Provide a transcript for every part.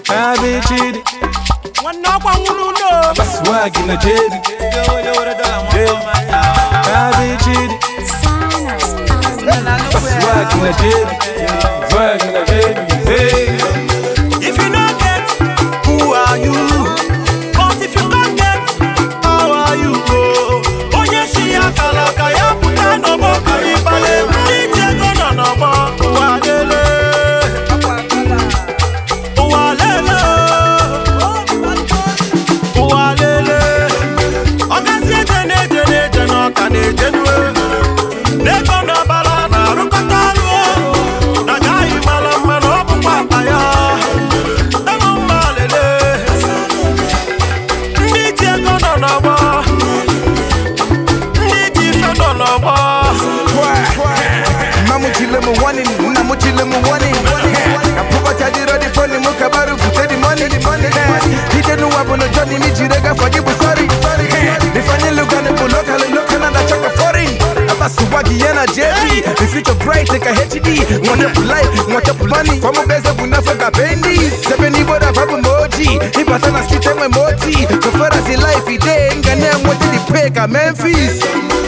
Cabbage. One knock on no. Swag in the jelly. Cabbage. Swag in the jelly. Swag in the jelly. If you don't get, who are you? But if you don't get, how are you? Oh yes, she a kalaka ya puta no bo karibale. Ije go no bo walele. Walele. Walele. Ogasi jene no kane jenwe. Neko no bala na rukata lo. Na gai malama no bu papa ya. The future bright like a HD. Want up life, want up money. From a best of Unafaka Bendy. 70 board of Abu Moji. He was on a street and my moti. So far as in life, he did. And then what did he pick? A Memphis.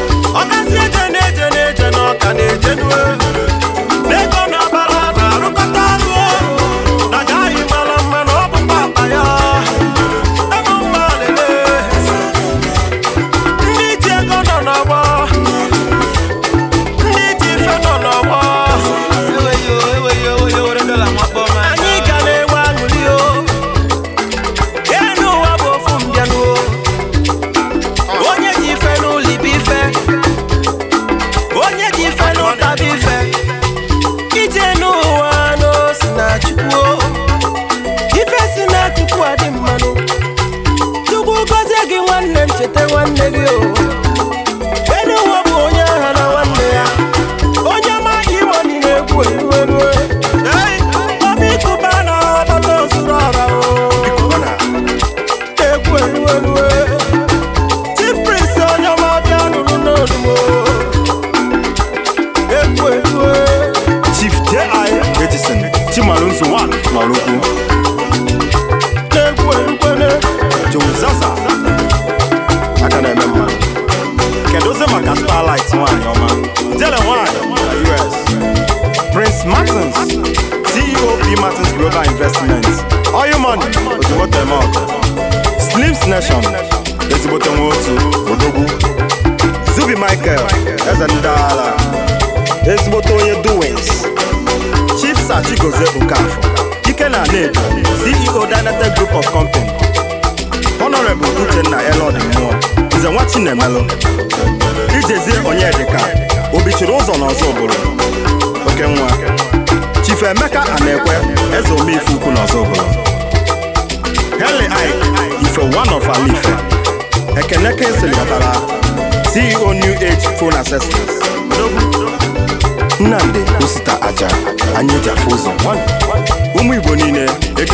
Prince Martins, CEO P. Martins Global Investments. All your money, but you want them out. Slim's Nation, let's go to Odogu. Zubi Michael, as a dollar. Let's go to your doings. Chief Sachi Goze Ukafo, Ikena Ned, CEO Dynatech Group of Company. Honorable Uchenna Elon Moore is a watching the mellow. Ijeze Onyedeka, Obichirozo Nozobolo. Chief Emeka Anekwe, Ezomi Fuku Nozobolo. Heli Ike, if one of Alife. Ekeneke Seliatara, CEO New Age Phone Accessories. Nande Usita Aja, Anyeja Fuzo. Igbo niile